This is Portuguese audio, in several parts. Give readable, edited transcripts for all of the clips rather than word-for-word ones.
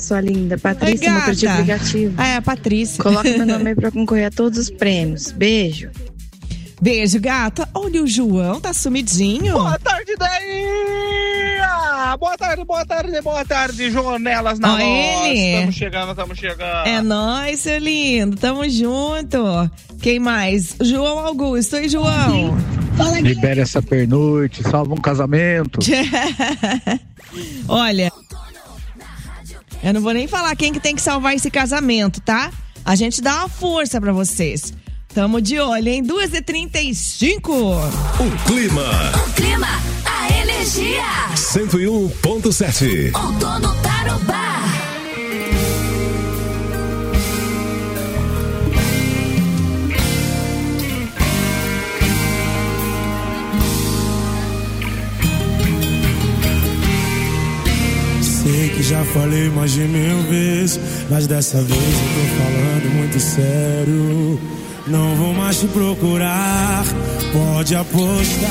Sua linda, Patrícia, motor de aplicativo. Ah, é a Patrícia. Coloca meu nome aí pra concorrer a todos os prêmios. Beijo. Beijo, gata. Olha, o João tá sumidinho. Boa tarde, daí! Boa tarde, Jonelas na voz. Estamos chegando. É nóis, seu lindo. Tamo junto. Quem mais? João Augusto. Oi, João. Libera essa pernoite, salva um casamento. Olha, eu não vou nem falar quem que tem que salvar esse casamento, tá? A gente dá uma força pra vocês. Tamo de olho, hein? 2h35. O clima, a energia. 101.7. Outono Tarobá. Sei que já falei mais de 1000 vezes, mas dessa vez eu tô falando muito sério. Não vou mais te procurar, pode apostar.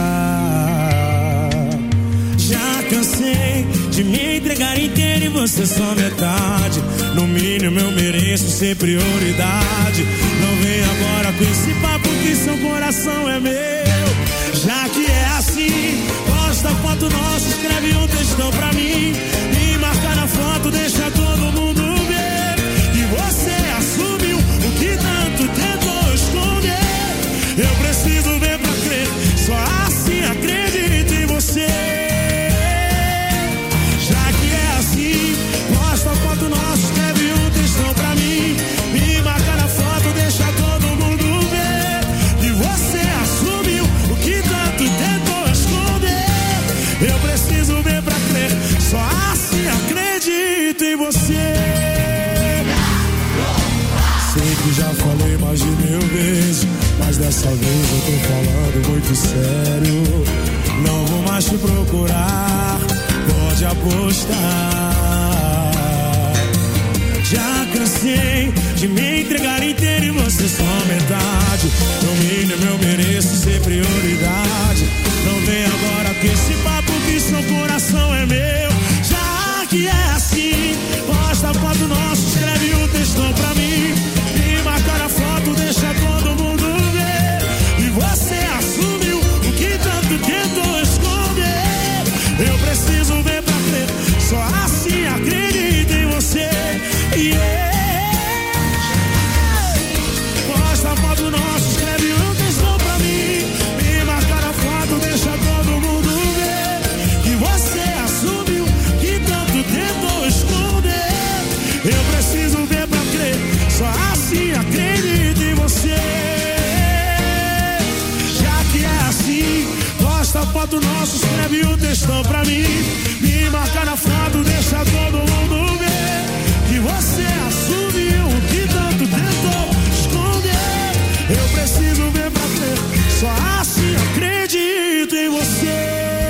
Já cansei de me entregar inteiro e você só metade. No mínimo eu mereço ser prioridade. Não vem agora com esse papo que seu coração é meu. Já que é assim, posta foto nossa, escreve um textão pra mim. Me marca na foto, deixa todo mundo ver. E você assumiu o que tanto tentou esconder. Eu preciso ver pra crer, só assim acredito em você. Já que é assim, posta foto nossa, escreve um textão pra mim. Me marca na foto, deixa todo mundo ver. E você assumiu o que tanto tentou esconder. Eu preciso ver pra crer, só assim acredito em você. Sei que já falei mais de 1000 vezes, mas dessa vez eu tô falando muito sério. Não vou mais te procurar, pode apostar. Já cansei de me entregar inteiro e você só metade. No mínimo eu mereço ser prioridade. Não vem agora com esse papo que seu coração é meu. Já que é assim, posta foto nossa, escreve um textão pra mim. Me marca na foto, deixa todo mundo ver. E você assumiu o que tanto tentou esconder. Eu preciso ver pra crer, só assim acredito em você. Posta foto nossa, escreve um textão pra mim. Me marca na foto, deixa todo mundo ver. E você assumiu que tanto tentou esconder. Eu preciso ver pra crer, só assim acredito em você. Já que é assim, posta foto nossa, escreve um textão pra mim. Me marca na foto, deixa todo mundo ver. Que você assumiu o que tanto tentou esconder. Eu preciso ver pra crer, só assim acredito em você.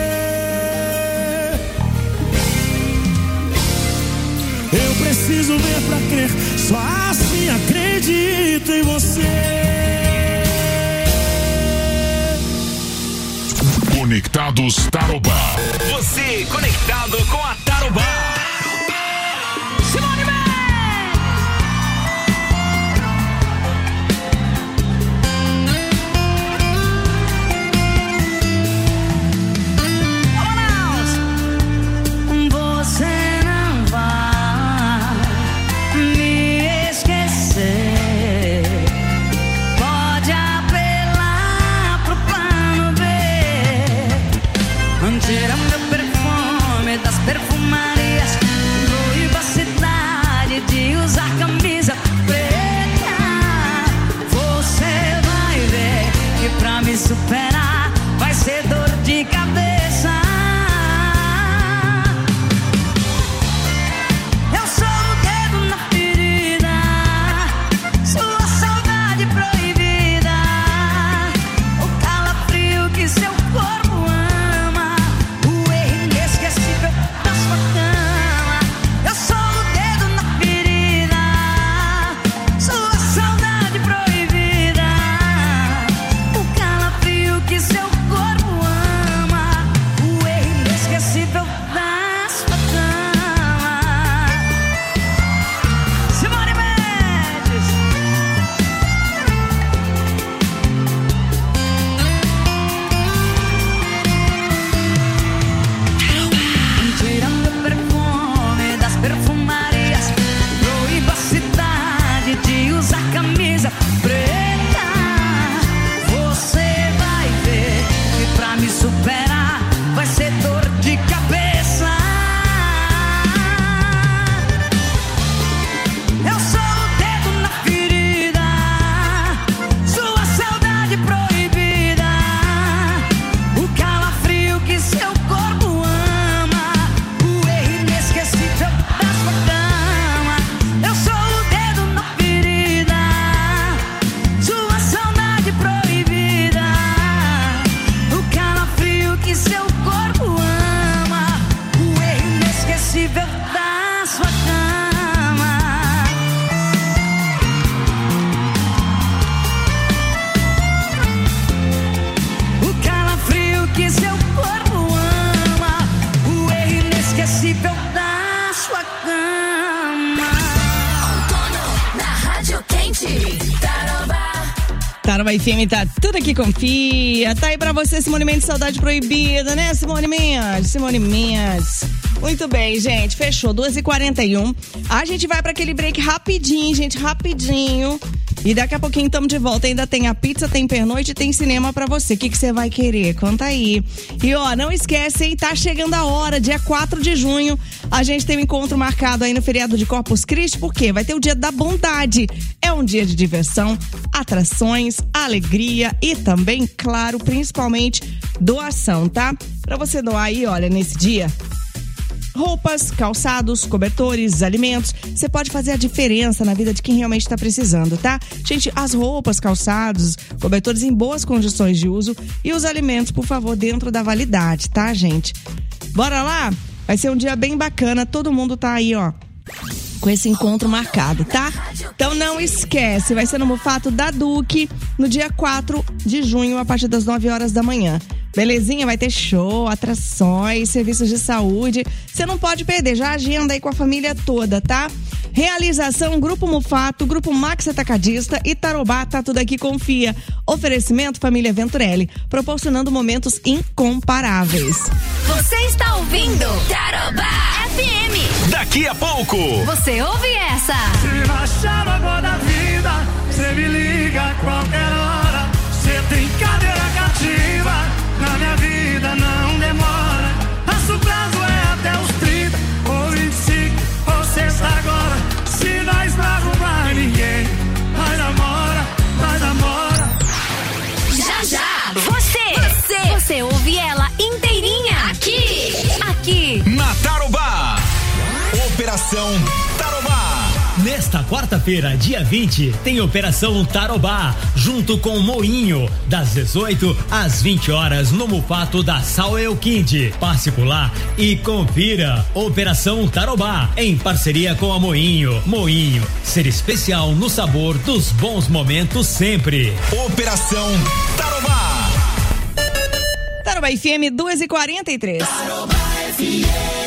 Eu preciso ver pra crer, só assim acredito em você. Conectados Tarobá. Você conectado com a Tarobá. Simone Man! Você não vai me esquecer. Pode apelar pro plano B. Tira meu perfume das perfumarias. Tarobá FM tá tudo aqui, confia. Tá aí pra você, Simone Mendes, Saudade Proibida, né, Simone Mendes? Muito bem, gente, fechou, 2h41. A gente vai pra aquele break rapidinho, gente, rapidinho. E daqui a pouquinho estamos de volta. Ainda tem a pizza, tem pernoite, tem cinema pra você. O que você vai querer? Conta aí. E ó, não esquece, hein? Tá chegando a hora, dia 4 de junho. A gente tem um encontro marcado aí no feriado de Corpus Christi. Por quê? Vai ter o Dia da Bondade. É um dia de diversão, atrações, alegria e também, claro, principalmente doação, tá? Pra você doar aí, olha, nesse dia, roupas, calçados, cobertores, alimentos. Você pode fazer a diferença na vida de quem realmente está precisando, tá? Gente, as roupas, calçados, cobertores em boas condições de uso e os alimentos, por favor, dentro da validade, tá, gente? Bora lá? Vai ser um dia bem bacana. Todo mundo tá aí, ó, com esse encontro marcado, tá? Então não esquece, vai ser no Mufato da Duque, no dia 4 de junho, a partir das 9 horas da manhã. Belezinha? Vai ter show, atrações, serviços de saúde. Você não pode perder, já agenda aí com a família toda, tá? Realização Grupo Mufato, Grupo Max Atacadista e Tarobá, tá tudo aqui, confia. Oferecimento Família Venturelli, proporcionando momentos incomparáveis. Você está ouvindo Tarobá FM. Daqui a pouco você ouve essa. Se achar agora da vida, você me liga a qualquer hora. Você tem cadeira cativa. Na minha vida não demora. Nosso prazo é até os 30 ou 25 ou sexta agora. Se nós não arrumar ninguém, nós namora. Já. Você ouve ela inteirinha aqui. na Tarobá. Operação Tarobá. Nesta quarta-feira, dia 20, tem Operação Tarobá, junto com o Moinho, das 18 às 20 horas, no Mufato da Sauel Kind. Passe por lá e confira. Operação Tarobá, em parceria com a Moinho. Moinho, ser especial no sabor dos bons momentos sempre. Operação Tarobá. Tarobá FM 2h43. Tarobá FM.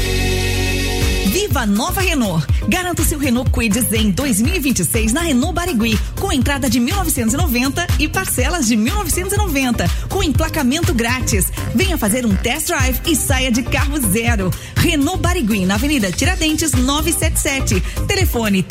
Viva a nova Renault. Garanta o seu Renault Kwid Zen 2026 na Renault Barigui, com entrada de 1.990 e parcelas de 1.990, com emplacamento grátis. Venha fazer um test drive e saia de carro zero. Renault Barigui, na Avenida Tiradentes 977. Telefone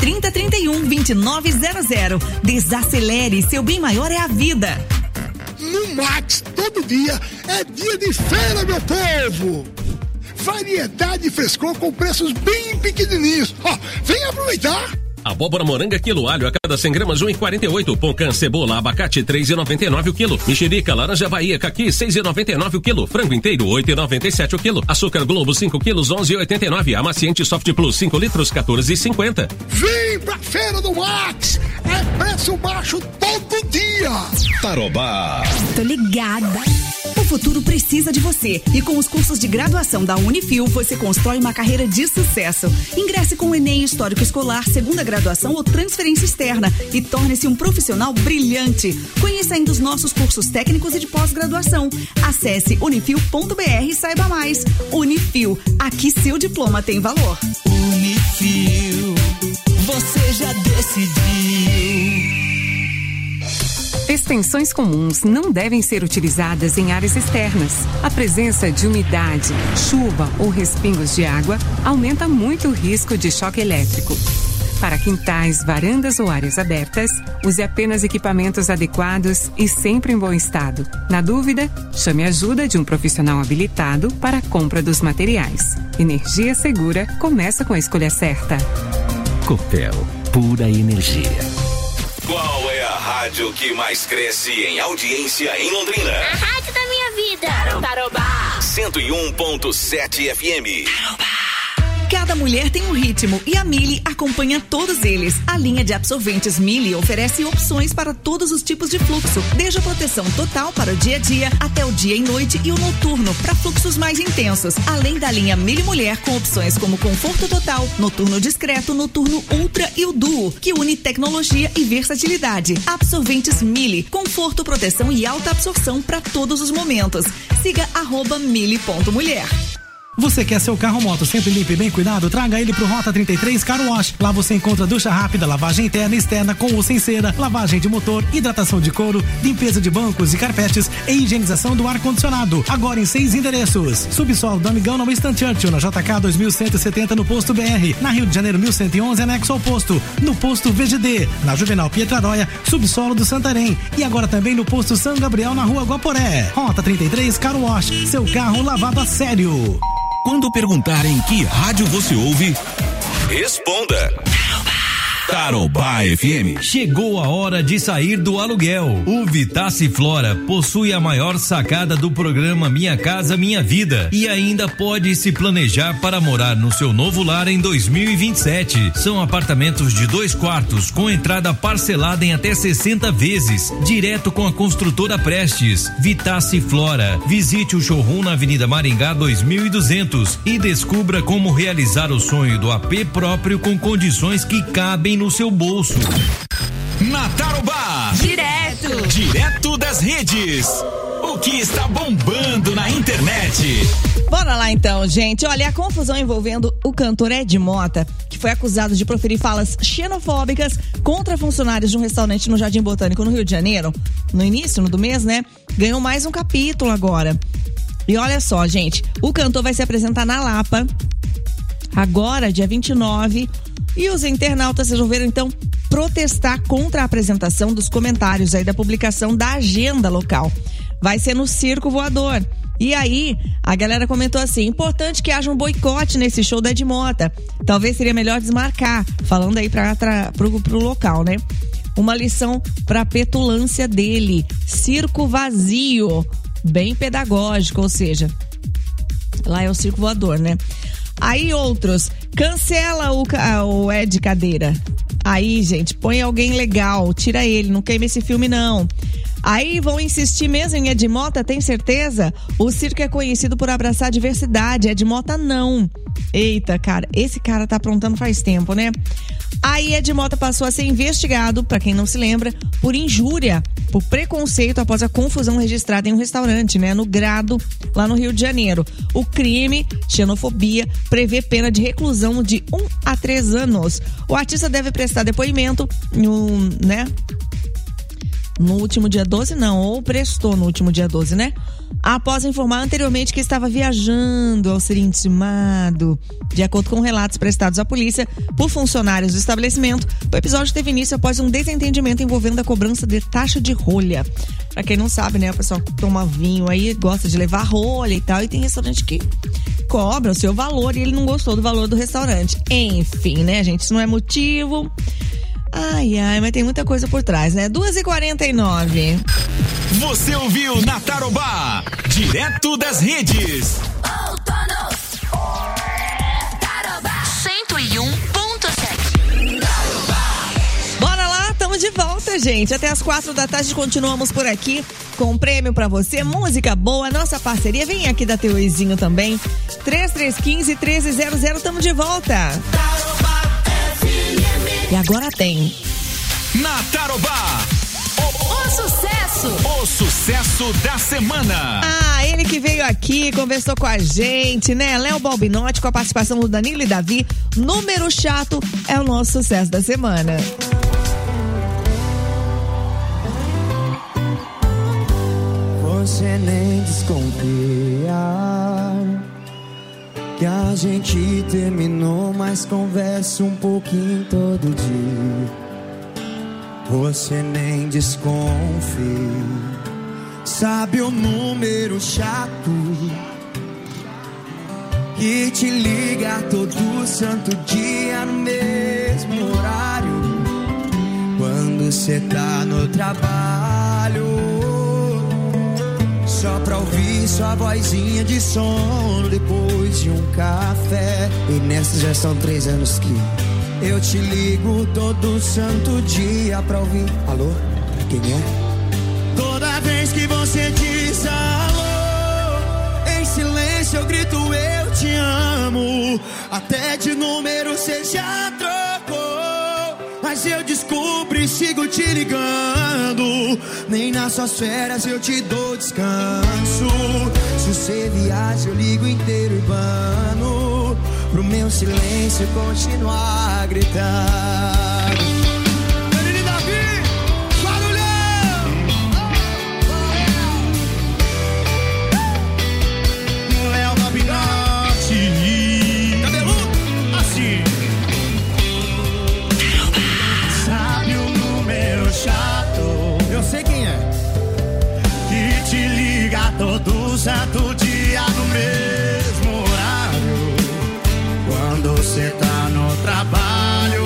3031-2900. Desacelere, seu bem maior é a vida. No Max, todo dia é dia de feira, meu povo. Variedade e frescor com preços bem pequenininhos. Ó, vem aproveitar. Abóbora moranga quilo, alho a cada 100 gramas 1,48. Pão cebola, abacate 3,99 o quilo. Mexerica, laranja Bahia, caqui 6,99 o quilo. Frango inteiro 8,97 o quilo. Açúcar Globo 5 quilos 11,89. Amaciante Soft Plus 5 litros 14,50. Vem pra feira do Max. É preço baixo todo dia. Tarobá. Tô ligada. O futuro precisa de você e com os cursos de graduação da Unifil você constrói uma carreira de sucesso. Ingresse com o Enem Histórico Escolar, segunda graduação ou transferência externa e torne-se um profissional brilhante. Conheça ainda os nossos cursos técnicos e de pós-graduação. Acesse unifil.br e saiba mais. Unifil, aqui seu diploma tem valor. Unifil, você já decidiu. Extensões comuns não devem ser utilizadas em áreas externas. A presença de umidade, chuva ou respingos de água aumenta muito o risco de choque elétrico. Para quintais, varandas ou áreas abertas, use apenas equipamentos adequados e sempre em bom estado. Na dúvida, chame a ajuda de um profissional habilitado para a compra dos materiais. Energia segura começa com a escolha certa. Copel, pura energia. Qual é a rádio que mais cresce em audiência em Londrina? A rádio da minha vida. Tarobá. 101.7 FM. Tarobá. Cada mulher tem um ritmo e a Mili acompanha todos eles. A linha de absorventes Mili oferece opções para todos os tipos de fluxo, desde a proteção total para o dia a dia até o dia e noite e o noturno para fluxos mais intensos. Além da linha Mili Mulher com opções como conforto total, noturno discreto, noturno ultra e o duo, que une tecnologia e versatilidade. Absorventes Mili, conforto, proteção e alta absorção para todos os momentos. Siga @mili.mulher. Você quer seu carro ou moto sempre limpo e bem cuidado? Traga ele pro Rota 33 Car Wash. Lá você encontra ducha rápida, lavagem interna e externa com ou sem cera, lavagem de motor, hidratação de couro, limpeza de bancos e carpetes e higienização do ar-condicionado. Agora em 6 endereços. Subsolo do Amigão no Winston Churchill, na JK 2170 no Posto BR. Na Rio de Janeiro 1111, anexo ao posto. No Posto VGD. Na Juvenal Pietraróia, subsolo do Santarém. E agora também no Posto São Gabriel, na Rua Guaporé. Rota 33 Car Wash. Seu carro lavado a sério. Quando perguntarem que rádio você ouve, responda. Tarobá FM. Chegou a hora de sair do aluguel. O Vitace Flora possui a maior sacada do programa Minha Casa Minha Vida e ainda pode se planejar para morar no seu novo lar em 2027. São apartamentos de 2 quartos com entrada parcelada em até 60 vezes, direto com a construtora Prestes. Vitace Flora. Visite o showroom na Avenida Maringá 2200 e descubra como realizar o sonho do AP próprio com condições que cabem no seu bolso. Na Tarobá. Direto das redes. O que está bombando na internet? Bora lá então, gente. Olha, a confusão envolvendo o cantor Ed Mota, que foi acusado de proferir falas xenofóbicas contra funcionários de um restaurante no Jardim Botânico, no Rio de Janeiro, no início do mês, né? Ganhou mais um capítulo agora. E olha só, gente, o cantor vai se apresentar na Lapa agora, dia 29, e os internautas resolveram então protestar contra a apresentação dos comentários aí da publicação da agenda local. Vai ser no Circo Voador. E aí, a galera comentou assim: importante que haja um boicote nesse show da Ed Mota. Talvez seria melhor desmarcar, falando aí pro local, né? Uma lição pra petulância dele. Circo vazio. Bem pedagógico, ou seja, lá é o Circo Voador, né? Aí outros, cancela o Ed Cadeira. Aí, gente, põe alguém legal, tira ele, não queima esse filme não. Aí vão insistir mesmo em Ed Mota, tem certeza? O circo é conhecido por abraçar a diversidade, Ed Mota não. Eita, cara, esse cara tá aprontando faz tempo, né? Aí Ed Mota passou a ser investigado, pra quem não se lembra, por injúria, por preconceito após a confusão registrada em um restaurante, né? No Grado, lá no Rio de Janeiro. O crime, xenofobia, prevê pena de reclusão de 1 a 3 anos. O artista deve prestar depoimento no último dia 12, ou prestou no último dia 12, né? Após informar anteriormente que estava viajando ao ser intimado. De acordo com relatos prestados à polícia por funcionários do estabelecimento, o episódio teve início após um desentendimento envolvendo a cobrança de taxa de rolha. Pra quem não sabe, né, o pessoal toma vinho aí, gosta de levar rolha e tal, e tem restaurante que cobra o seu valor e ele não gostou do valor do restaurante. Enfim, né, gente, isso não é motivo. Ai, mas tem muita coisa por trás, né? 2h49. Você ouviu na Tarobá, direto das redes. Tarobá 101.7. Bora lá, estamos de volta, gente. Até as 4 da tarde continuamos por aqui com um prêmio pra você, música boa, nossa parceria. Vem aqui da Teuizinho também. 3315-1300, estamos de volta. E agora tem na Tarobá o sucesso da semana. Ele que veio aqui, conversou com a gente, né? Léo Balbinotti, com a participação do Danilo e Davi. Número chato é o nosso sucesso da semana. Você nem desconfia que a gente terminou, mas conversa um pouquinho todo dia. Você nem desconfia, sabe o número chato que te liga todo santo dia no mesmo horário, quando cê tá no trabalho, só pra ouvir sua vozinha de sono depois de um café. E nessas já são 3 anos que eu te ligo todo santo dia pra ouvir. Alô? Quem é? Toda vez que você diz alô, em silêncio eu grito eu te amo. Até de número você já trocou. mas eu descubro e sigo te ligando. Nem nas suas férias eu te dou descanso. Se você viaja eu ligo inteiro urbano, pro meu silêncio continuar gritando. Todo santo dia no mesmo horário, quando cê tá no trabalho,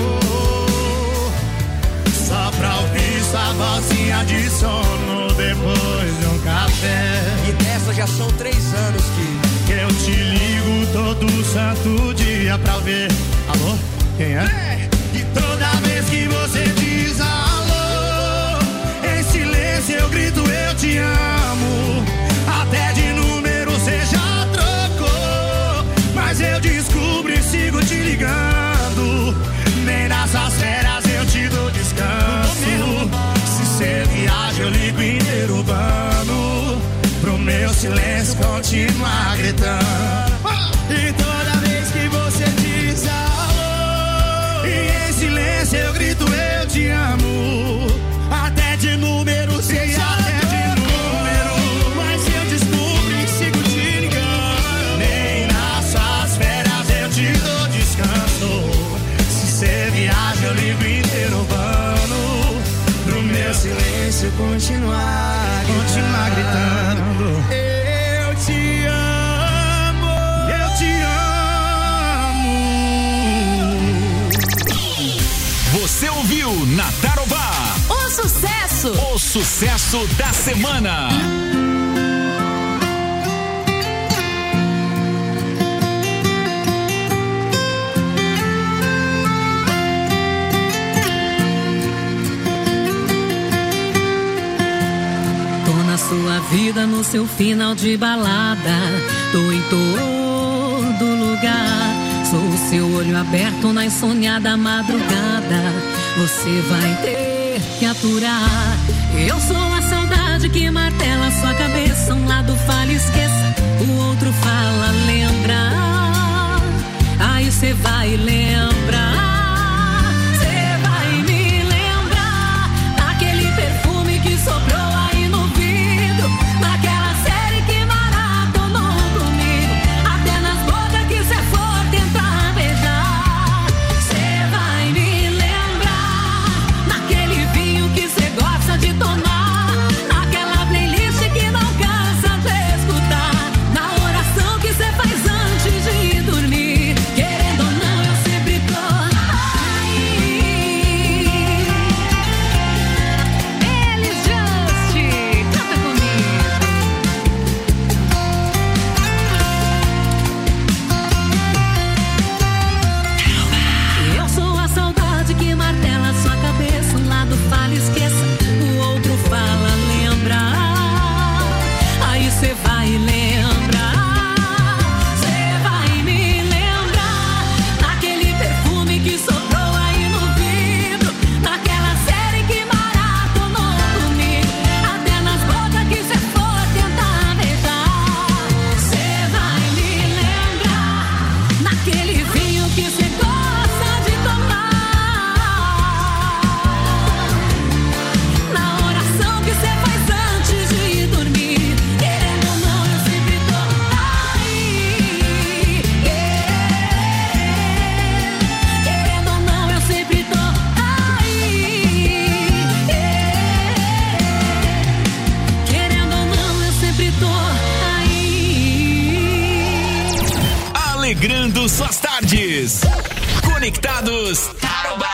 só pra ouvir sua vozinha de sono depois de um café. E dessa já são 3 anos que eu te ligo todo santo dia pra ver. Alô? Quem é? E toda vez que você diz alô, em silêncio eu grito eu te amo. Até de número cê já trocou, mas eu descubro e sigo te ligando. Nem nessas férias eu te dou descanso. Se cê viaja eu ligo inteiro urbano, pro meu silêncio continuar gritando. E toda vez que você diz alô, e em silêncio eu grito eu te amo. Até de número cê já eu ligo inteiro urbano, pro meu silêncio continuar gritando. Eu te amo, eu te amo. Você ouviu na Tarobá o sucesso da semana. Sua vida no seu final de balada, tô em todo lugar. Sou o seu olho aberto na insônia madrugada. Você vai ter que aturar. Eu sou a saudade que martela sua cabeça. Um lado fala esqueça, o outro fala lembra. Aí cê vai lembrar. Cê vai me lembrar daquele perfume que sobrou aí no vidro, naquela série que maratonou comigo, até nas bocas que cê for tentar beijar. Cê vai me lembrar naquele vinho que cê gosta de tomar, naquela playlist que não cansa de escutar, na oração que cê faz antes de dormir. Querendo ou não, eu sempre tô aí. Elis Just, canta comigo. Eu sou a saudade que martela sua cabeça. Um lado fala esqueça, o outro fala lembra. Aí cê vai lembrar. Cê vai me lembrar daquele perfume que sobrou aí no vidro, naquela série que maratonou comigo, até nas bocas que cê for tentar beijar. Cê vai me lembrar naquele vinho que cê gosta de tomar, na oração que cê faz antes de dormir. Querendo ou não, eu sempre tô aí. Querendo ou não, eu sempre tô aí. Querendo ou não, eu sempre tô aí. Alegrando suas tardes. Conectados Tarobá.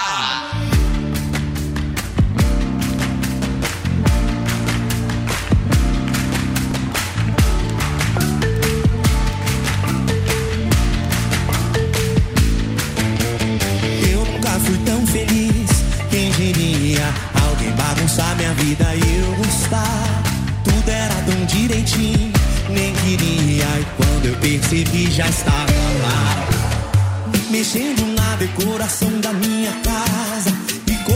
Eu nunca fui tão feliz, quem diria? Alguém bagunçar minha vida e eu gostar. Tudo era tão direitinho, nem queria. E quando eu percebi já estava lá, mexendo na decoração da minha casa e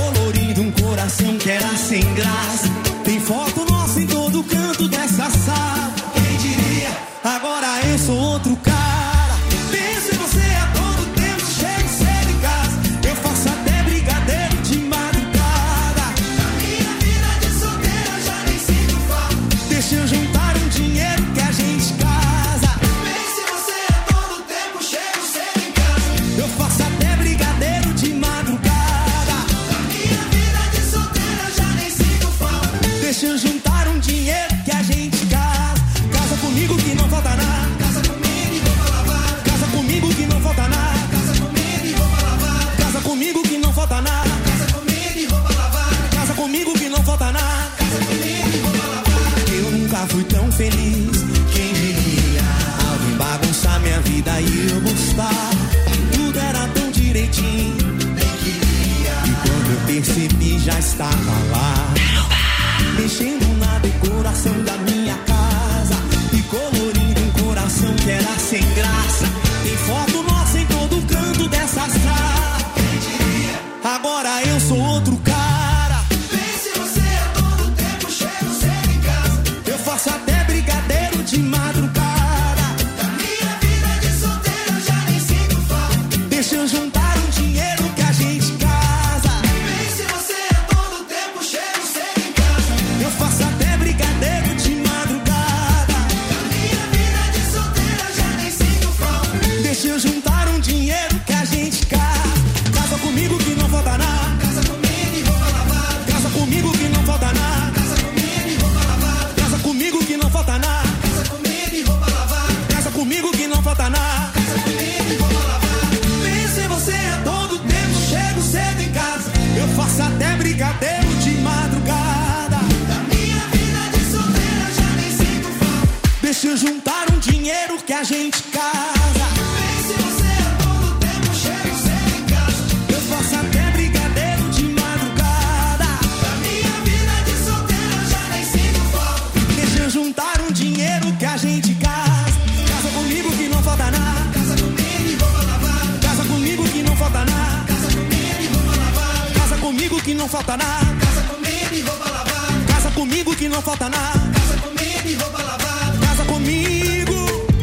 percebi, já estava lá, mexendo na decoração da minha casa e colorindo um coração que era sem graça. Tem foto nossa em todo canto dessa sala. Agora eu sou outro cara. Pense, você é todo tempo, chego cedo em casa. Eu faço até brigadeiro de madrugada. Da minha vida de solteiro eu já nem sinto falta. Deixa eu juntar um dinheiro que a gente casa. Pense, você é todo tempo, chego cedo em casa. Eu faço até brigadeiro de madrugada. Da minha vida de solteiro eu já nem sinto falta. Deixa eu juntar um dinheiro que a gente casa. Casa comigo que não falta nada. Casa comigo e roupa lavada. Casa comigo que não falta nada. Casa comigo e roupa lavada. Casa comigo que não falta nada. Casa comigo e roupa lavada. Casa comigo que não falta nada. Casa comigo e roupa lavada. Pense, você é todo tempo, chego cedo em casa. Eu faço até brigadeiro de madrugada. Da minha vida de solteira já nem sinto falta. Deixa eu juntar um dinheiro que a gente casa. Pense, você é todo tempo, chego cedo em casa. Eu faço até brigadeiro de madrugada. Da minha vida de solteira já nem sinto falta. Deixa eu juntar um dinheiro que a gente casa. Casa comigo que não falta nada. Casa comigo e roupa lavada. Casa comigo que não falta nada. Casa comigo e roupa lavada. Casa comigo que não falta nada. Casa comigo e roupa lavada. Casa comigo que não falta nada. Casa comigo e roupa lavada. Casa comigo.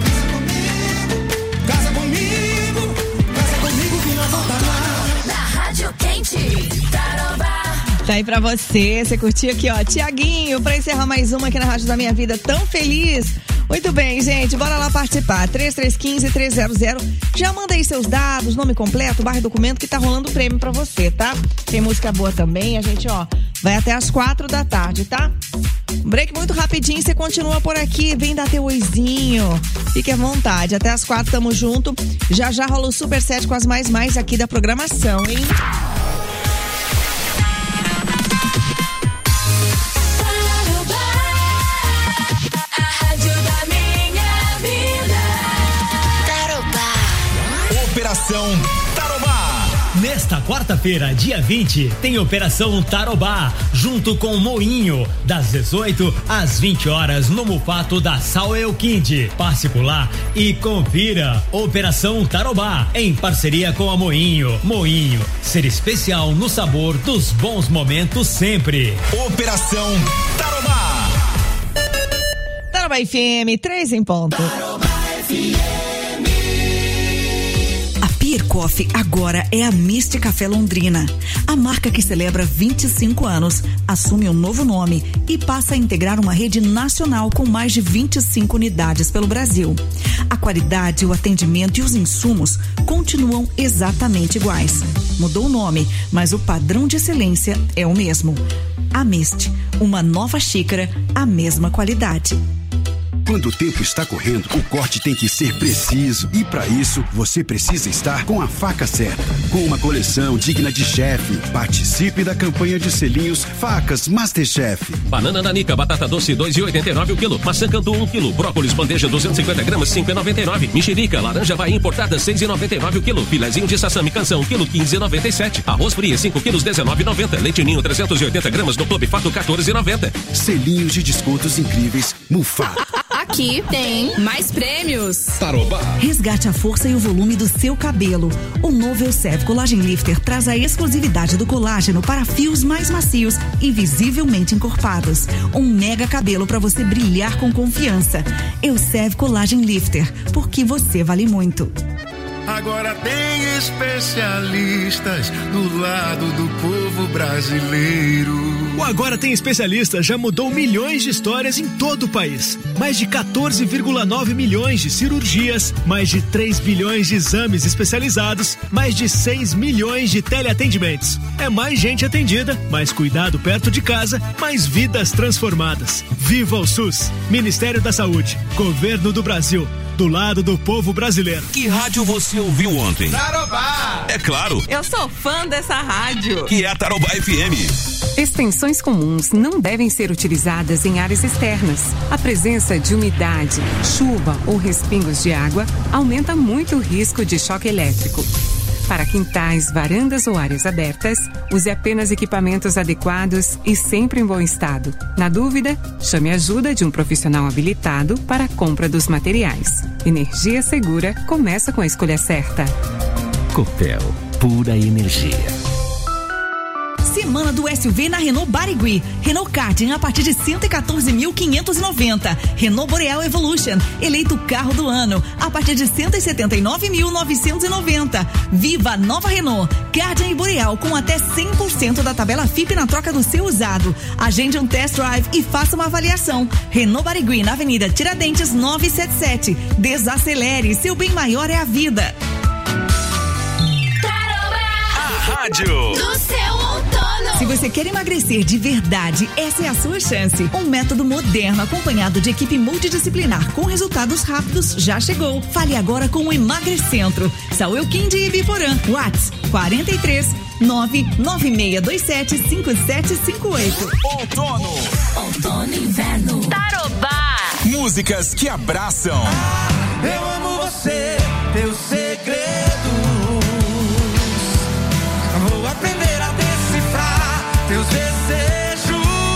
Casa comigo. Casa comigo que não falta nada. Na Rádio Quente, Tarobá. Tá aí pra você curtiu aqui, ó, Tiaguinho, pra encerrar mais uma aqui na Rádio da Minha Vida, tão feliz. Muito bem, gente, bora lá participar, 3315-300, já manda aí seus dados, nome completo, barra documento que tá rolando o prêmio pra você, tá? Tem música boa também, a gente, ó, vai até as 4 da tarde, tá? Um break muito rapidinho, você continua por aqui, vem dar teu oizinho, fique à vontade, até as 4 tamo junto, já rola o Super 7 com as mais aqui da programação, hein? Operação Tarobá. Nesta quarta-feira, dia 20, tem Operação Tarobá, junto com o Moinho, das 18 às 20 horas, no Mufato da Sauel Kind. Passe por lá e confira. Operação Tarobá, em parceria com a Moinho. Moinho, ser especial no sabor dos bons momentos sempre. Operação Tarobá. Tarobá FM, 3 em ponto. Tarobá FM. Beer Coffee agora é a Mist Café Londrina. A marca que celebra 25 anos assume um novo nome e passa a integrar uma rede nacional com mais de 25 unidades pelo Brasil. A qualidade, o atendimento e os insumos continuam exatamente iguais. Mudou o nome, mas o padrão de excelência é o mesmo. A Mist, uma nova xícara, a mesma qualidade. Quando o tempo está correndo, o corte tem que ser preciso. E para isso, você precisa estar com a faca certa. Com uma coleção digna de chefe. Participe da campanha de selinhos Facas Masterchef. Banana nanica, batata doce, 2,89 o quilo. Maçã cantu, 1 quilo. Brócolis bandeja, 250 gramas, 5,99. Mexerica, laranja Bahia importada, 6,99 o quilo. Filezinho de sassami canção, quilo, 15,97. Arroz fria, 5 quilos, 19,90. Leite ninho, 380 gramas, do Clube Fato, 14,90. Selinhos de descontos incríveis, Mufato. Aqui tem mais prêmios. Tarobá. Resgate a força e o volume do seu cabelo. O novo Elsev Collagen Lifter traz a exclusividade do colágeno para fios mais macios e visivelmente encorpados. Um mega cabelo para você brilhar com confiança. Elsev Collagen Lifter, porque você vale muito. Agora tem especialistas do lado do povo brasileiro. O Agora Tem Especialista já mudou milhões de histórias em todo o país. Mais de 14,9 milhões de cirurgias, mais de 3 bilhões de exames especializados, mais de 6 milhões de teleatendimentos. É mais gente atendida, mais cuidado perto de casa, mais vidas transformadas. Viva o SUS! Ministério da Saúde, Governo do Brasil. Do lado do povo brasileiro. Que rádio você ouviu ontem? Tarobá! É claro! Eu sou fã dessa rádio. Que é a Tarobá FM. Extensões comuns não devem ser utilizadas em áreas externas. A presença de umidade, chuva ou respingos de água aumenta muito o risco de choque elétrico. Para quintais, varandas ou áreas abertas, use apenas equipamentos adequados e sempre em bom estado. Na dúvida, chame a ajuda de um profissional habilitado para a compra dos materiais. Energia segura começa com a escolha certa. Copel, pura energia. Semana do SUV na Renault Barigui. Renault Karting a partir de 114.590. Renault Boreal Evolution, eleito carro do ano, a partir de 179.990. Viva a nova Renault Karting e Boreal com até 100% da tabela FIP na troca do seu usado. Agende um test drive e faça uma avaliação. Renault Barigui na Avenida Tiradentes 977. Desacelere, seu bem maior é a vida. Rádio do seu outono. Se você quer emagrecer de verdade, essa é a sua chance. Um método moderno acompanhado de equipe multidisciplinar com resultados rápidos já chegou. Fale agora com o Emagrecentro. Saúl Quindi e Biporã. WhatsApp 43 99627 5758. Outono e inverno. Tarobá. Músicas que abraçam. Eu amo você, teu segredo. Vou aprender a decifrar teus desejos.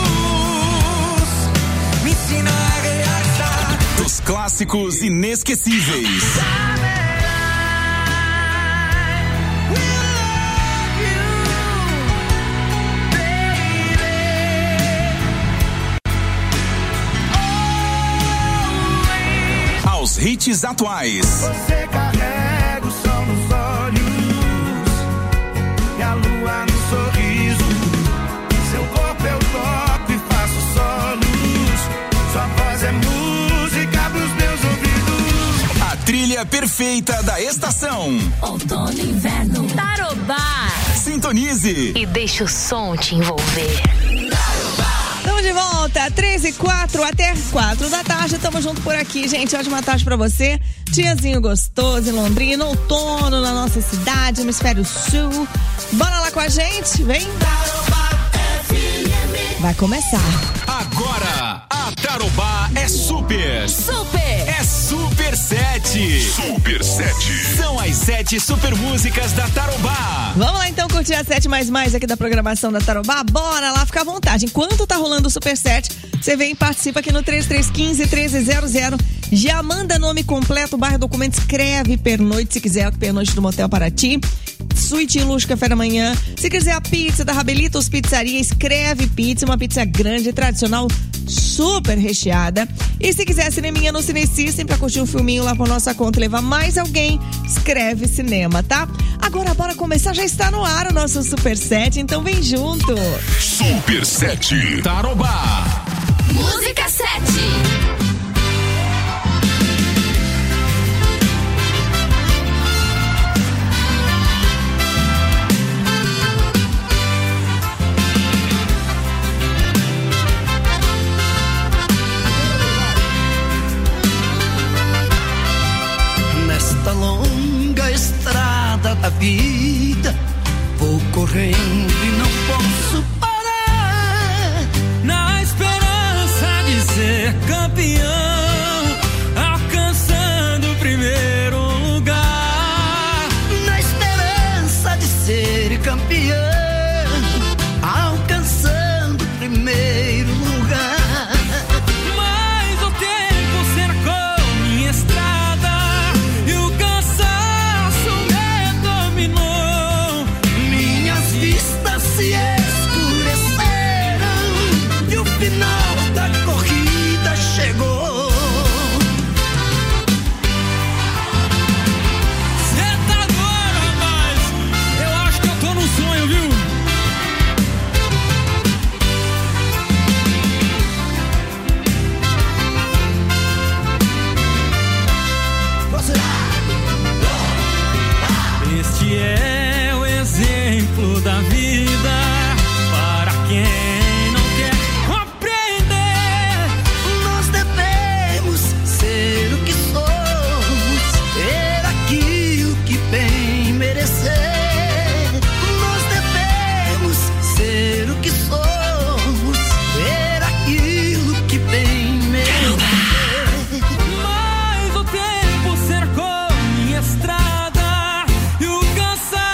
Me ensina a realizar. Dos clássicos inesquecíveis. Aos hits atuais. Você carrega o sol nos olhos e a lua no sorriso. Seu corpo eu toco e faço solos. Sua voz é música pros meus ouvidos. A trilha perfeita da estação. Outono e inverno. Tarobá. Sintonize e deixa o som te envolver. Estamos de volta, 13h04 até 4 da tarde. Estamos junto por aqui, gente. Ótima tarde pra você. Diazinho gostoso em Londrina, outono na nossa cidade, hemisfério sul. Bora lá com a gente, vem. Vai começar. Agora, a Tarobá é super. Super. É Super 7. Super 7. São as 7 super músicas da Tarobá. Vamos lá então curtir as 7 mais aqui da programação da Tarobá. Bora lá, fica à vontade. Enquanto tá rolando o Super 7, você vem e participa aqui no 3315-1300. Já manda nome completo, bairro, documento, escreve pernoite, se quiser, pernoite do Motel Paraty. Suíte Luxo Café da Manhã. Se quiser a pizza da Rabelitos Pizzaria, escreve pizza, uma pizza grande, tradicional, super recheada. E se quiser cineminha no Cinesystem pra curtir um filminho lá por nossa conta e levar mais alguém, escreve cinema, tá? Agora bora começar, já está no ar o nosso Super 7, então vem junto. Super 7 Tarobá. Música 7. Nesta longa estrada da vida, vou correndo e não posso parar. Na esperança de ser campeão, alcançando o primeiro lugar. Na esperança de ser campeão, alcançando o primeiro lugar. Mas o tempo cercou minha estrada e o cansaço me dominou. Minhas vistas se escureceram e o final da corrida chegou. Cê tá doido, rapaz? Eu acho que eu tô num sonho, viu? Este é o exemplo da vida para quem não quer compreender. Nós devemos ser o que somos, ter aquilo que bem merecer. Nós devemos ser o que somos, ter aquilo que bem merecer. Mas o tempo cercou minha estrada e o cansaço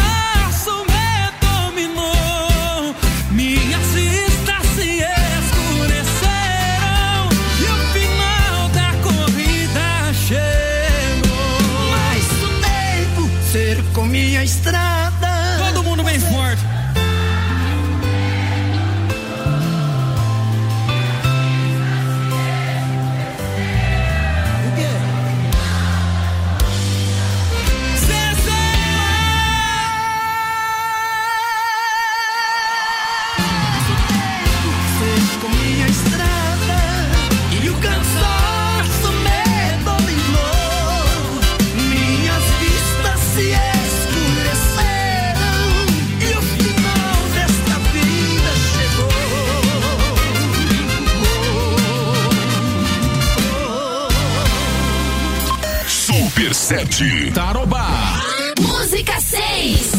7, Tarobá. Música 6.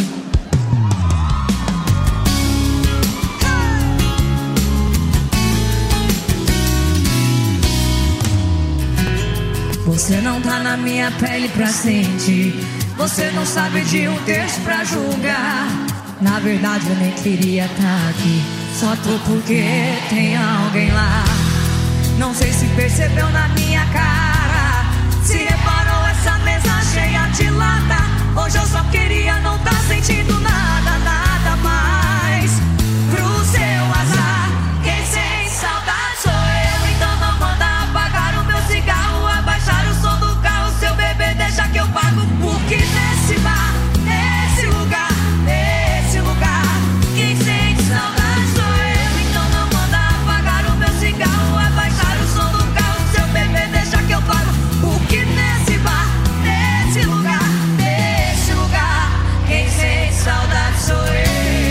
Você não tá na minha pele pra sentir. Você não sabe de um texto pra julgar. Na verdade eu nem queria tá aqui. Só tô porque tem alguém lá. Não sei se percebeu na minha cara. Se reparou essa mesa cheia de lata. Hoje eu só queria não tá sentindo nada, nada mais. Pro seu azar, quem sente saudade sou eu. Então não manda apagar o meu cigarro, abaixar o som do carro. Seu bebê deixa que eu pago. Porque nesse bar, nesse lugar, quem sente saudade sou eu. Então não manda apagar o meu cigarro, abaixar o som do carro. Seu bebê deixa que eu pago. Porque nesse bar, nesse lugar, quem sente saudade sou eu.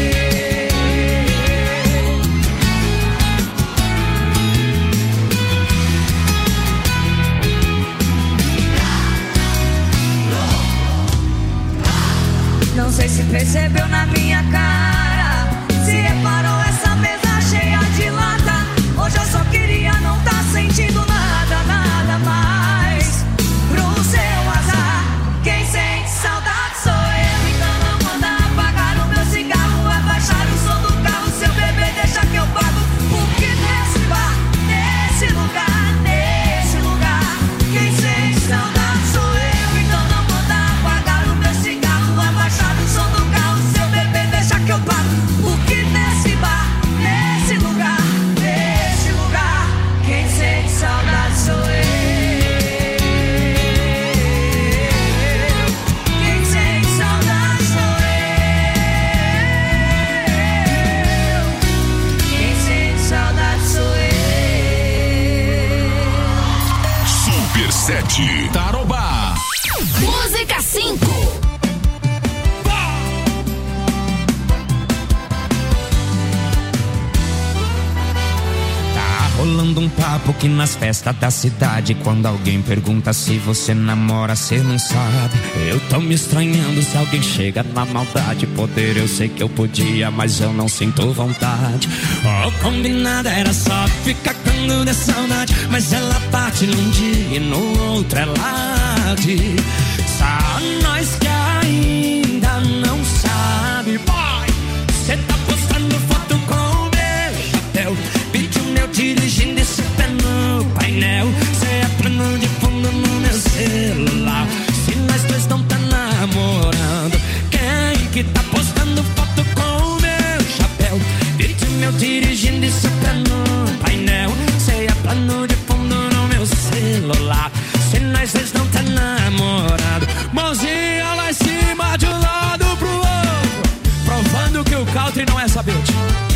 Não sei se percebeu na minha cara. Se reparou essa mesa cheia de lata. Hoje eu só queria não tá sentindo nada, nada mais. Pro seu azar, quem sente saudade sou eu. Então não manda apagar o meu cigarro, abaixar o som do carro. Seu bebê deixa que eu pago. Porque nesse bar, nesse lugar, quem sente saudade sou eu. Então não manda apagar o meu cigarro, abaixar o som do carro. Seu bebê deixa que eu pago. Porque nesse bar, nesse lugar, quem sente saudade sou eu. Quem sente saudade sou eu. Quem sente saudade sou eu. Super 7, Tarobá. Música 5. Rolando um papo que nas festas da cidade, quando alguém pergunta se você namora, cê não sabe. Eu tô me estranhando se alguém chega na maldade. Poder eu sei que eu podia, mas eu não sinto vontade. O combinado era só ficar quando der saudade, mas ela parte num dia e no outro ela diz. Só nós que ainda não sabe. Boy, cê tá postando foto com o meu chapéu, vídeo meu dirigindo esse pé no painel. Cê é plano de fundo no meu celular. Se nós dois não tá namorando, quem que tá postando foto com o meu chapéu, vídeo meu dirigindo esse pé no painel. Cê é plano de fundo no meu celular. Se nós dois não tá namorando, mãozinha lá em cima de um lado pro outro, provando que o country não é sabete.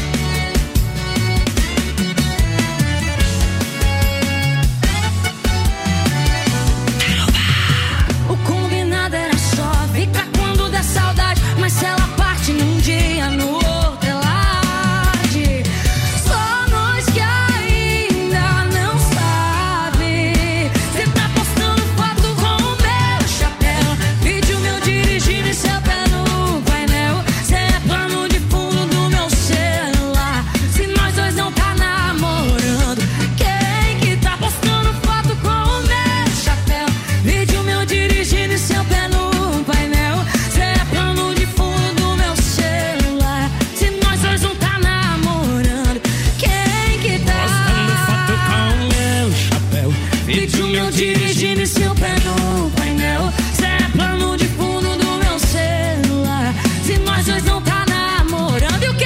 O combinado era só ficar quando der saudade, mas se ela parte num dia, no outro ela diz. Só nós que ainda não sabe. Cê tá postando foto com o meu chapéu, vídeo meu dirigindo e seu pé no painel. Cê é plano de fundo do meu celular. Se nós dois não tá namorando, quem que tá postando foto com o meu chapéu, vídeo meu dirigindo e seu pé no painel. Cê é plano de fundo do meu celular. Se nós dois não tá namorando, quem que tá postando foto com o meu chapéu, vídeo meu dirigindo e seu pé no painel. Cê é plano de fundo do meu celular. Se nós dois não tá namorando, e o quê?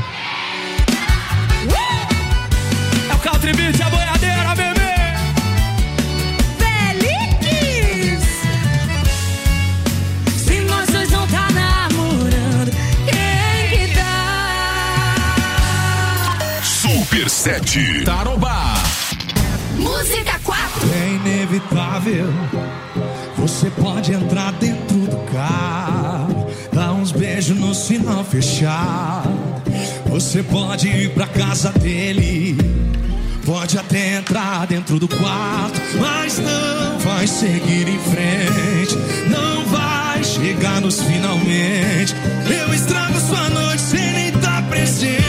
É o Country Beat, a boiadeira, bebê. Feliz! Se nós dois não tá namorando, quem que tá? Super 7, Tarobá. Música 4. É inevitável. Você pode entrar dentro do carro, dar uns beijos no sinal fechado. Você pode ir pra casa dele, Pode até entrar dentro do quarto, mas não vai seguir em frente. Não vai chegar nos finalmente. Eu estrago sua noite sem nem estar presente.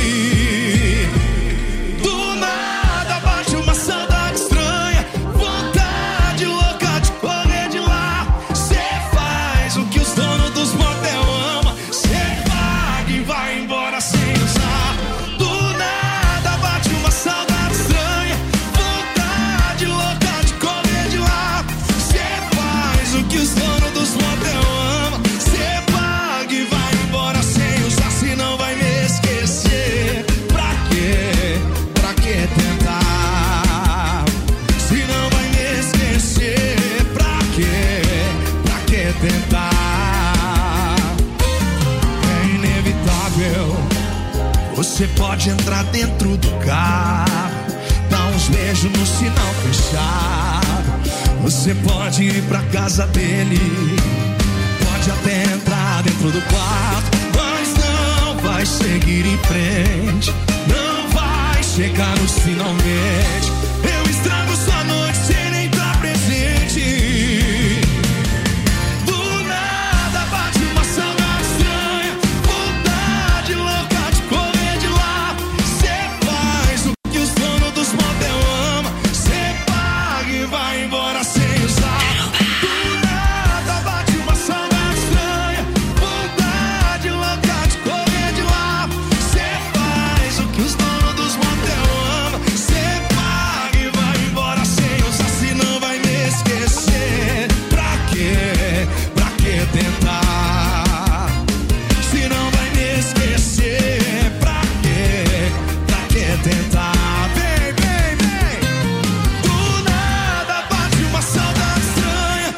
Do nada bate uma saudade estranha, vontade louca de correr de lá. Cê faz o que os donos dos motel amam. Cê paga e vai embora sem usar. Do nada bate uma saudade estranha, vontade louca de correr de lá. Cê faz o que os donos dos motel amam. Cê paga e vai embora sem usar. Se não vai me esquecer, pra quê? Pra que tentar? Se não vai me esquecer, pra quê? Pra que tentar? É inevitável. Você pode entrar dentro do carro, dar uns beijos no sinal fechado. Você pode ir pra casa dele, pode até entrar dentro do quarto, mas não vai seguir em frente. Não vai chegar nos finalmente. Eu estrago sua noite sem nem estar presente. Do nada bate uma saudade estranha, vontade louca de correr de lá. Cê faz o que os donos dos motel amam. Cê paga e vai embora sem usar. Do nada bate uma saudade estranha, vontade louca de correr de lá. Cê faz o que os donos dos motel amam. Cê paga e vai embora sem usar. Se não vai me esquecer, pra quê? Pra que tentar? Se não vai me esquecer, pra quê? Pra que tentar? Vem, vem, vem. Do nada bate uma saudade estranha.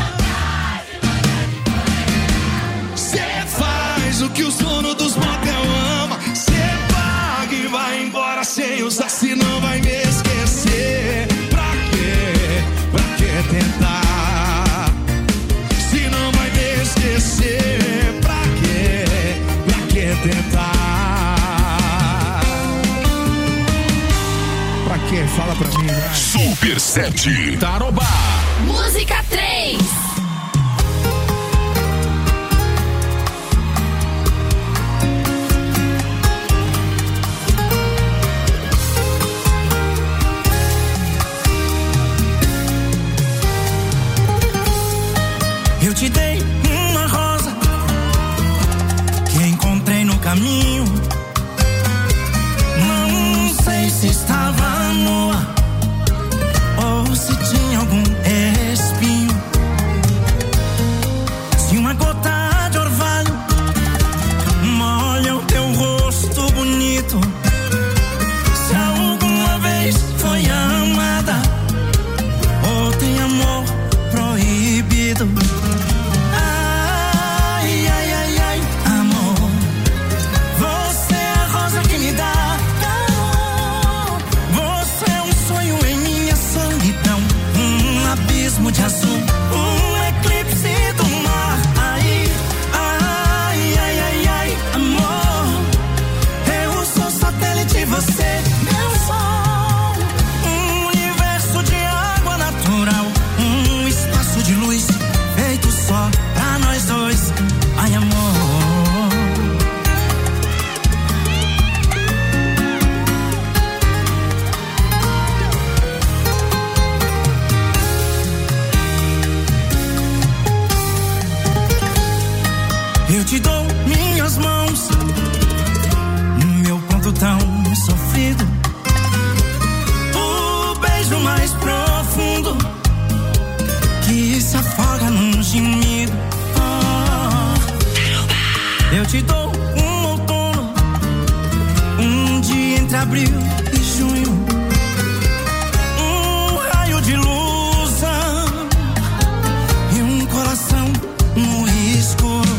Cê faz o que os donos dos motel amam. Cê paga e vai embora sem usar. Se não vai me esquecer, pra quê? Pra que tentar? Se não vai me esquecer, pra quê? Pra que tentar? Pra quê? Fala pra mim, vai. Super 7 Tarobá. Música 3. Eu te dei uma rosa que encontrei no caminho. Não sei se estava nua ou se tinha algum espinho. Se uma gota de orvalho molha o teu rosto bonito, se alguma vez foi amada ou tem amor proibido. Ai, ai, ai, ai, amor, você é a rosa que me dá calor. Você é um sonho em minha solidão, um abismo de azul, um eclipse do mar. Ai, ai, ai, ai, ai, amor, eu sou satélite, você meu sol, um universo de água natural, um espaço de luz feito só pra nós dois. Ai, amor, eu te dou minhas mãos, meu ponto tão sofrido, o beijo mais profundo que se afoga num gemido. Oh, eu te dou um outono, um dia entre abril e junho, um raio de luz e um coração no escuro.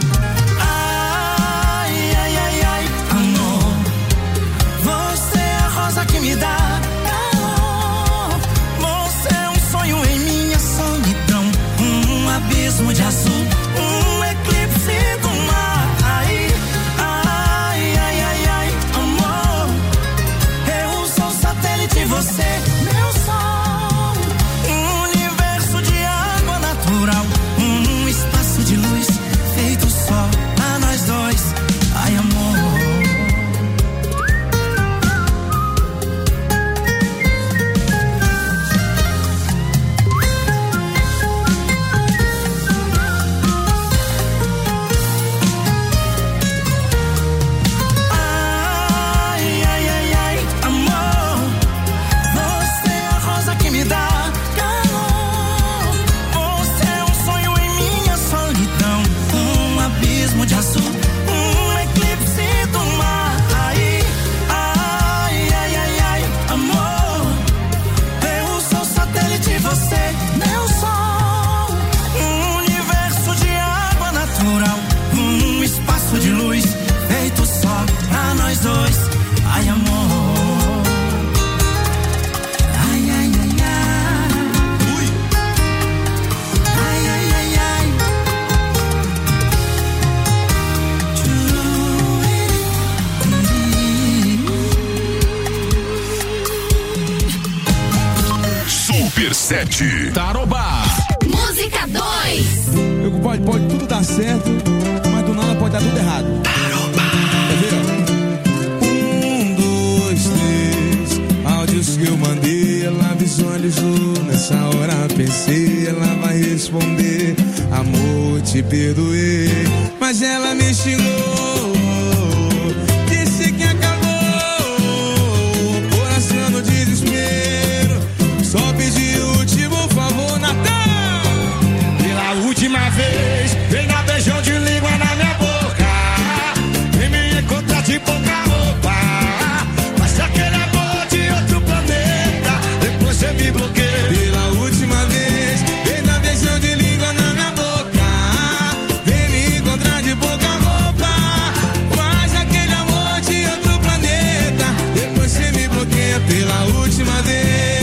Ai, ai, ai, ai, amor, você é a rosa que me dá calor. Você é um sonho em minha solidão, um abismo de azul, um eclipse do mar. Ai, ai, ai, ai, ai, amor, eu sou Super 7 Tarobá. Música 2. Pode tudo dar certo, mas do nada pode dar tudo errado. Tarobá. Quer ver? 1, 2, 3. Áudios que eu mandei, ela visualizou. Nessa hora pensei, ela vai responder. Amor, te perdoei, mas ela me xingou. Disse que acabou, coração no desespero. Só pedi o último favor, Natan. Pela última vez, vem dar beijão de língua na minha boca. Vem me encontrar de pouca roupa. Mas aquele amor de outro planeta, depois você me bloqueia. Pela última vez, vem dar beijão de língua na minha boca. Vem me encontrar de pouca roupa. Mas aquele amor de outro planeta, depois você me bloqueia. Pela última vez.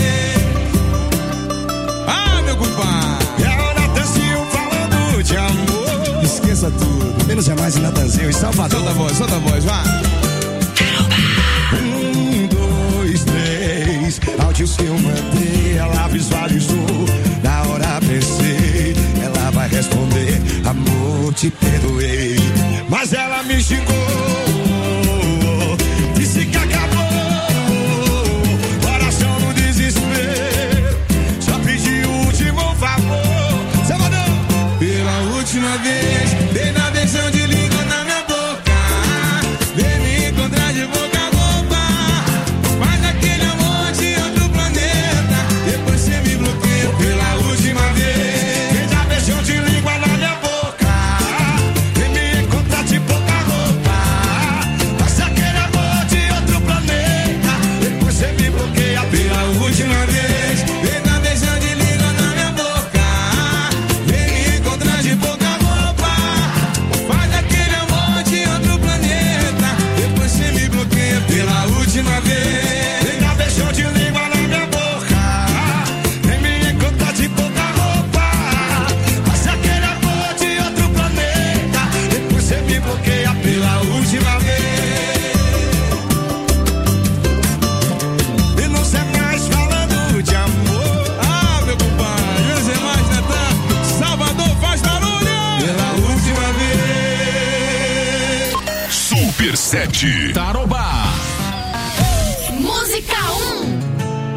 Ah, meu compadre. É o Natanzinho falando de amor. Esqueça tudo, menos é mais em Natanzinho, em Salvador. Solta a voz, vai. 1, 2, 3. Áudios que eu mandei, ela visualizou. Na hora pensei, ela vai responder. Amor, te perdoei, mas ela me xingou. Disse que acabou, coração no desespero. Só pedi o último favor, Salvador. Pela última vez, dei na versão de língua na minha boca. Vem me encontrar de boca a boca. Mas aquele amor de outro planeta, depois você me bloqueia. Pela última vez, vem dar beijão de língua na minha boca. Vem me encontrar de pouca roupa. Mas aquele amor de outro planeta, depois você me bloqueia. Pela última vez, vem dar beijão de língua na minha boca. Vem me encontrar de pouca roupa. Faz aquele amor de outro planeta, depois você me bloqueia. Pela última vez, vem dar beijão de língua na minha boca. Vem me encontrar de pouca roupa. Faz aquele amor de outro planeta, depois você me bloqueia. Pela última vez. E não sei mais falando de amor. Ah, meu compadre, menos é mais, Natan. Salvador faz barulho. Pela última vez. Super 7 Tarobá. Música 1.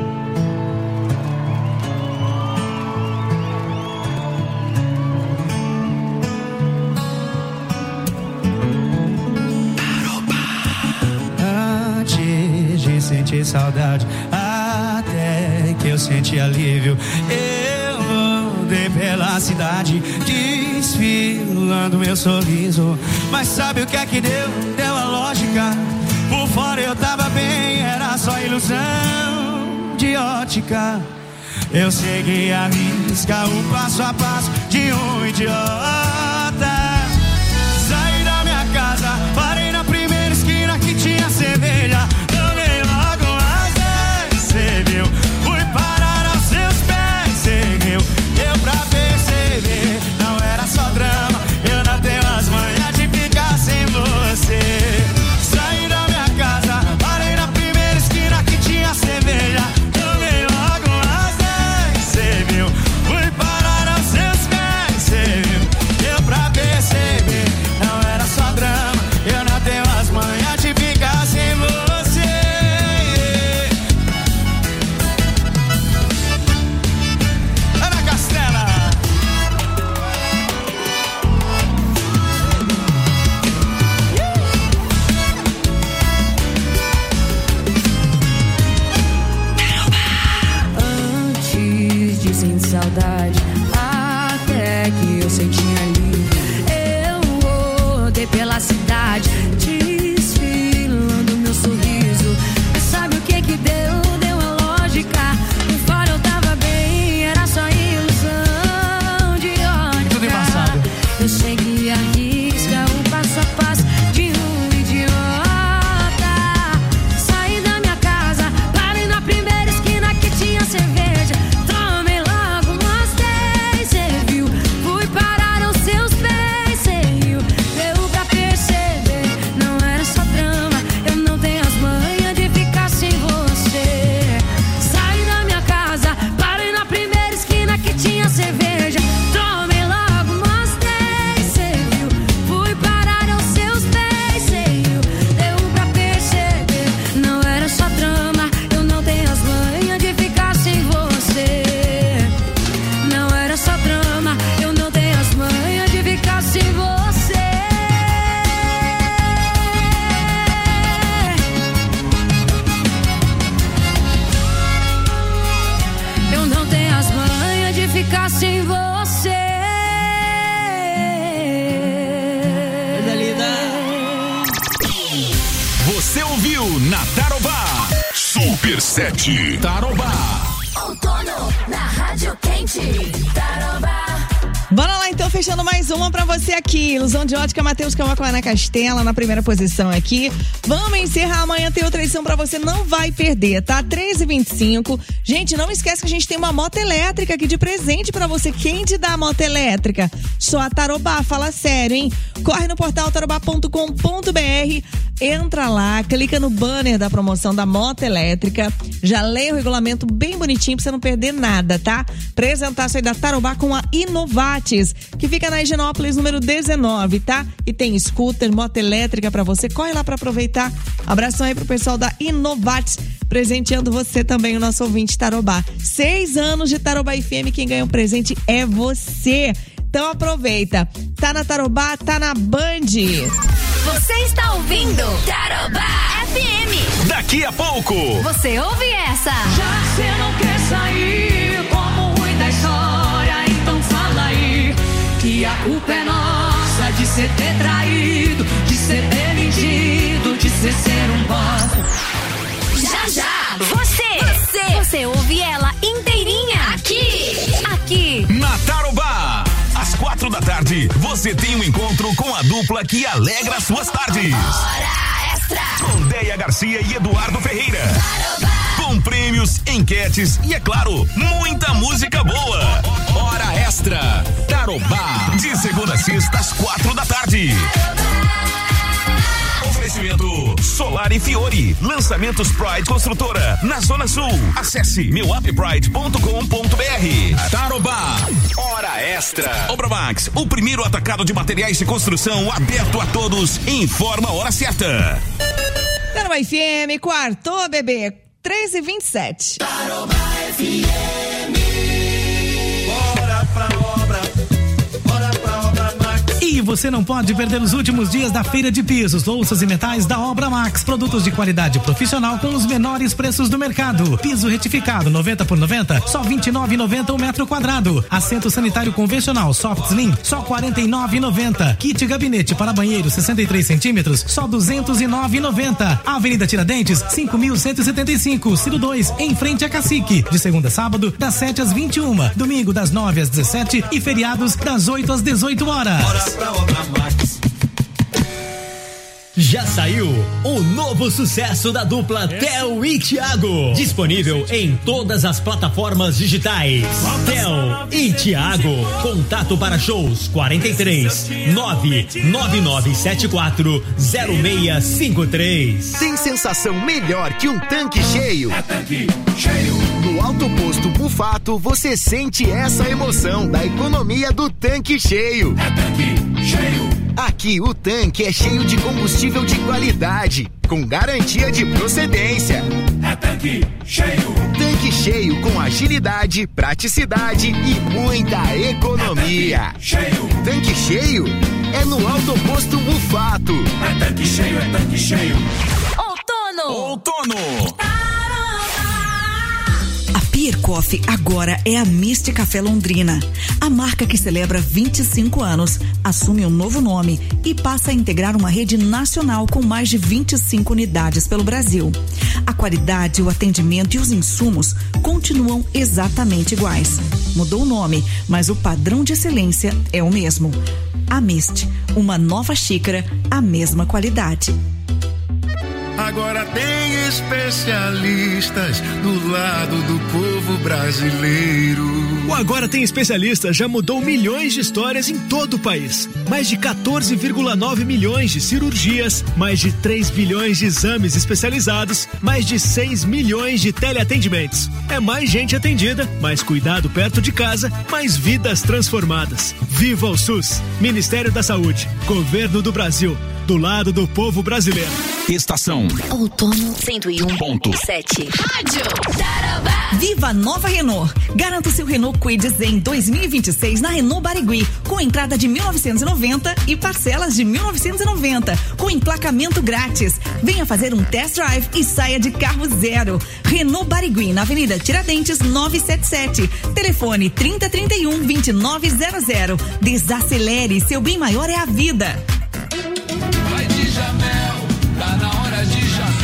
antes de sentir saudade, até que eu senti alívio. Eu andei pela cidade, desfilando meu sorriso. Mas sabe o que é que deu? Deu a lógica. Por fora eu tava bem, era só ilusão de ótica. Eu segui a risca, o passo a passo de um idiota. Saí da minha casa, parei na primeira esquina que tinha cerveja. Tomei logo as 10, cê viu? Fui parar aos seus pés, seguiu. Deu pra perceber, não era só drama. Eu não tenho as manhas de ficar sem você. Saí da minha casa, parei na primeira esquina que tinha cerveja. Tomei logo as 10, cê viu? Fui parar aos seus pés, cê viu? Deu pra perceber. Você ouviu na Tarobá. Super 7 Tarobá. Outono na Rádio Quente. Tarobá. Bora lá então, fechando mais uma pra você aqui. Ilusão de ótica, Matheus Camacuã na Castela, na primeira posição aqui. Vamos encerrar, amanhã tem outra edição pra você, não vai perder, tá? 13h25. Gente, não esquece que a gente tem uma moto elétrica aqui de presente pra você. Quem te dá a moto elétrica? Só a Tarobá, fala sério, hein? Corre no portal tarobá.com.br, entra lá, clica no banner da promoção da moto elétrica, já leia o regulamento bem bonitinho pra você não perder nada, tá? Apresentação aí da Tarobá com a Inovates, que fica na Higienópolis número 19, tá? E tem scooter, moto elétrica pra você, corre lá pra aproveitar. Abração aí pro pessoal da Inovates, presenteando você também, o nosso ouvinte Tarobá. 6 anos de Tarobá FM, quem ganha um presente é você. Então aproveita, tá na Tarobá, tá na Band. Você está ouvindo Tarobá FM. Daqui a pouco você ouve essa. Já você não quer sair como ruim da história, então fala aí que a culpa é nossa de ser ter traído, de ser ter mentido, de ser um bosta. Já você ouve ela inteirinha aqui na Tarobá. Às 4 da tarde, você tem um encontro com a dupla que alegra suas tardes. Hora Extra. Com Deia Garcia e Eduardo Ferreira. Com prêmios, enquetes e, é claro, muita música boa. Hora Extra. Tarobá. De segunda a sexta, às 4 da tarde. Oferecimento Solar e Fiore. Lançamentos Pride Construtora na Zona Sul. Acesse meuappride.com.br. Tarobá. Hora Extra. Obramax, o primeiro atacado de materiais de construção aberto a todos. Informa a hora certa. Tarobá FM, quartou, bebê. 13h27. Tarobá FM. Bora pra obra. Bora pra obra, Max. E você não pode perder os últimos dias da feira de pisos, louças e metais da Obra Max. Produtos de qualidade profissional com os menores preços do mercado. Piso retificado 90 por 90, só R$ 29,90 o metro quadrado. Assento sanitário convencional Soft Slim, só R$ 49,90. Kit gabinete para banheiro 63 centímetros, só R$ 209,90. Avenida Tiradentes, 5.175, Ciro 2, em frente a Cacique. De segunda a sábado, das 7 às 21, domingo das 9 às 17 e feriados das 8 às 18 horas. Já saiu o novo sucesso da dupla Theo e Thiago. Disponível em todas as plataformas digitais. Theo e Thiago. Contato para shows 43 99974 0653. Tem sensação melhor que um tanque cheio? É tanque cheio. No Alto Posto Bufato você sente essa emoção da economia do tanque cheio. É tanque cheio. Aqui o tanque é cheio de combustível de qualidade, com garantia de procedência. É tanque cheio. Tanque cheio com agilidade, praticidade e muita economia. É tanque cheio. Tanque cheio é no Alto Posto Bufato. É tanque cheio, é tanque cheio. Outono. Beer Coffee agora é a Mist Café Londrina. A marca que celebra 25 anos assume um novo nome e passa a integrar uma rede nacional com mais de 25 unidades pelo Brasil. A qualidade, o atendimento e os insumos continuam exatamente iguais. Mudou o nome, mas o padrão de excelência é o mesmo. A Mist, uma nova xícara, a mesma qualidade. Agora tem especialistas do lado do povo brasileiro. O Agora Tem Especialistas já mudou milhões de histórias em todo o país. Mais de 14,9 milhões de cirurgias, mais de 3 bilhões de exames especializados, mais de 6 milhões de teleatendimentos. É mais gente atendida, mais cuidado perto de casa, mais vidas transformadas. Viva o SUS! Ministério da Saúde, Governo do Brasil, do lado do povo brasileiro. Estação Outono 101.7. Rádio Tarobá. Viva a nova Renault. Garanta o seu Renault Kwid em 2026 na Renault Barigui, com entrada de 1.990 e parcelas de 1.990, com emplacamento grátis. Venha fazer um test drive e saia de carro zero. Renault Barigui, na Avenida Tiradentes 977. Telefone 3031-2900. Desacelere, seu bem maior é a vida. Vai de Jamel, tá na hora de Jamel.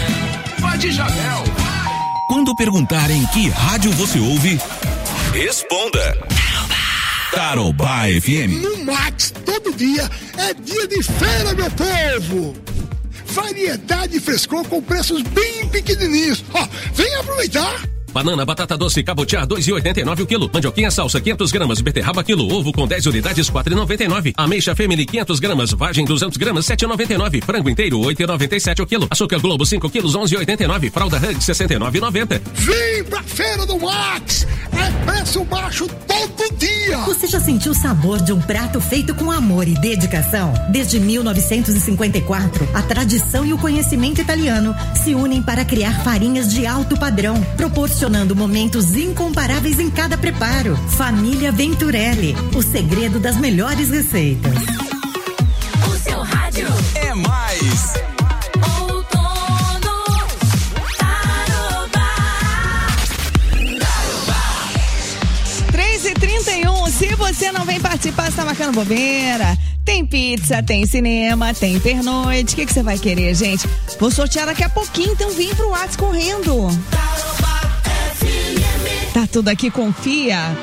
de Javel. Quando perguntarem que rádio você ouve, responda. Tarobá FM. No Max, todo dia é dia de feira, meu povo. Variedade e frescor com preços bem pequenininhos. Ó, vem aproveitar. Banana, batata doce, cabotiá, 2,89 o quilo. Mandioquinha salsa, 500 gramas. Beterraba, quilo. Ovo com 10 unidades, 4,99. Ameixa Family, 500 gramas. Vagem, 200 gramas, 7,99. Frango inteiro, 8,97 o quilo. Açúcar Globo, 5 quilos, 11,89. Fralda Hug, 69,90. Vem pra Feira do Max. É preço baixo todo dia. Você já sentiu o sabor de um prato feito com amor e dedicação? Desde 1954, a tradição e o conhecimento italiano se unem para criar farinhas de alto padrão, proporcionando momentos incomparáveis em cada preparo. Família Venturelli, o segredo das melhores receitas. O seu rádio é mais. Outono Tarobá. 3h31, se você não vem participar, você tá marcando bobeira. Tem pizza, tem cinema, tem pernoite. O que você vai querer, gente? Vou sortear daqui a pouquinho, então vem pro WhatsApp correndo. Tá tudo aqui, confia.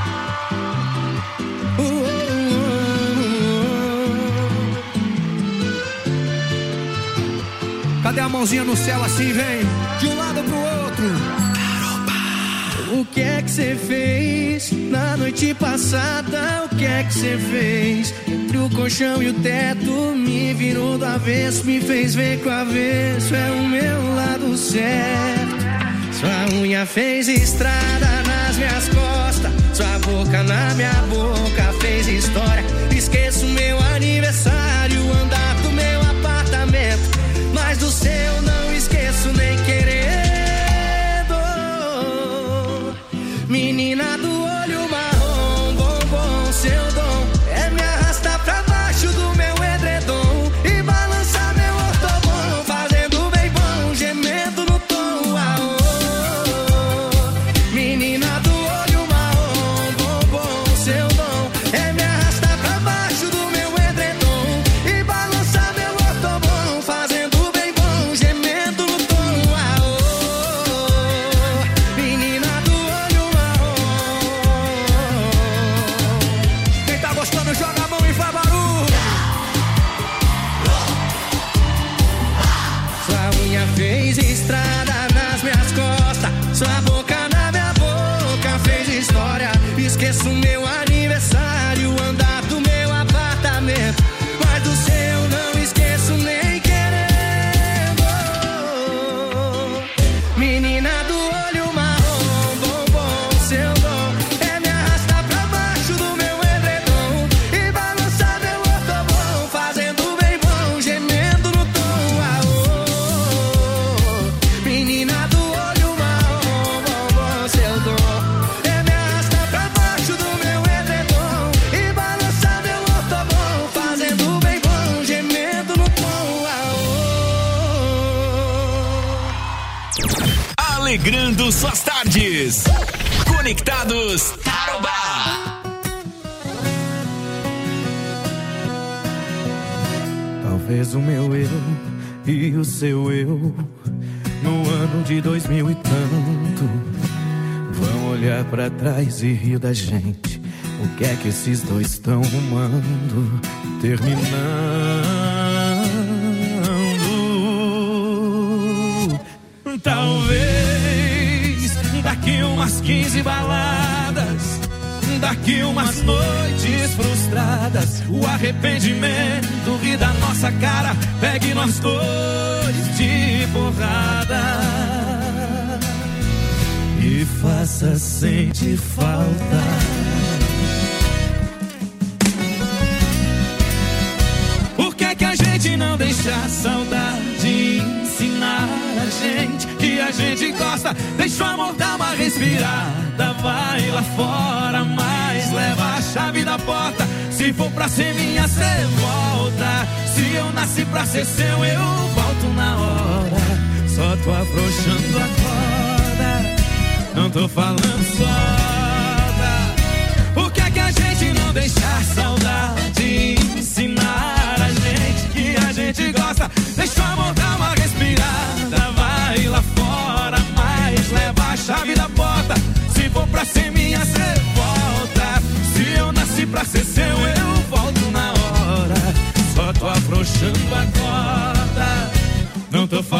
Cadê a mãozinha no céu assim, vem? De um lado pro outro. O que é que você fez na noite passada? O que é que você fez? Entre o colchão e o teto, me virou do avesso, me fez ver que o avesso é o meu lado certo. Sua unha fez estrada nas minhas costas, sua boca na minha boca fez história. Esqueço meu aniversário, andar do meu apartamento, mas do seu não esqueço nem querendo. Menina do olho marrom, bombom, seu dom é me arrastar pra baixo do meu edredom e balançar meu ortobom, fazendo bem bom, gemendo no tom. Menina do olho marrom, bombom, seu dom é me arrastar pra baixo do meu edredom e balançar meu ortobom, fazendo bem bom, gemendo no tom. Menina do olho gostando, joga a mão e faz barulho. Sua unha fez estrada nas minhas costas, sua boca na minha boca fez história. Esqueço meu aniversário, andar do meu apartamento, mas do seu não esqueço nem querendo. Menina do olho marrom, bombom, seu dom é me arrastar pra baixo do meu edredom e balançar meu ortobom, fazendo bem bom, gemendo no tom. Menina do olho marrom, bombom, seu dom é me arrastar pra baixo do meu edredom e balançar meu ortobom, fazendo bem bom, gemendo no tom. Alegrando suas tardes. Conectados Tarobá. Talvez o meu eu e o seu eu no ano de 2000 e tanto vão olhar pra trás e rir da gente. O que é que esses dois estão rumando, terminando? Talvez daqui umas 15 baladas, daqui umas noites frustradas, o arrependimento ri da nossa cara, pegue nós dois de porrada e faça sentir falta. Por que que a gente não deixa a saudade ensinar a gente que a gente gosta? Deixa o amor dar uma respirada, vai lá fora, mas leva a chave da porta. Se for pra ser minha, cê volta. Se eu nasci pra ser seu, eu volto na hora. Só tô afrouxando a corda, não tô falando solta. Por que que a gente não deixa a saudade ensinar a gente que a gente gosta? Deixa o amor dar uma respirada, vai lá fora. Não tô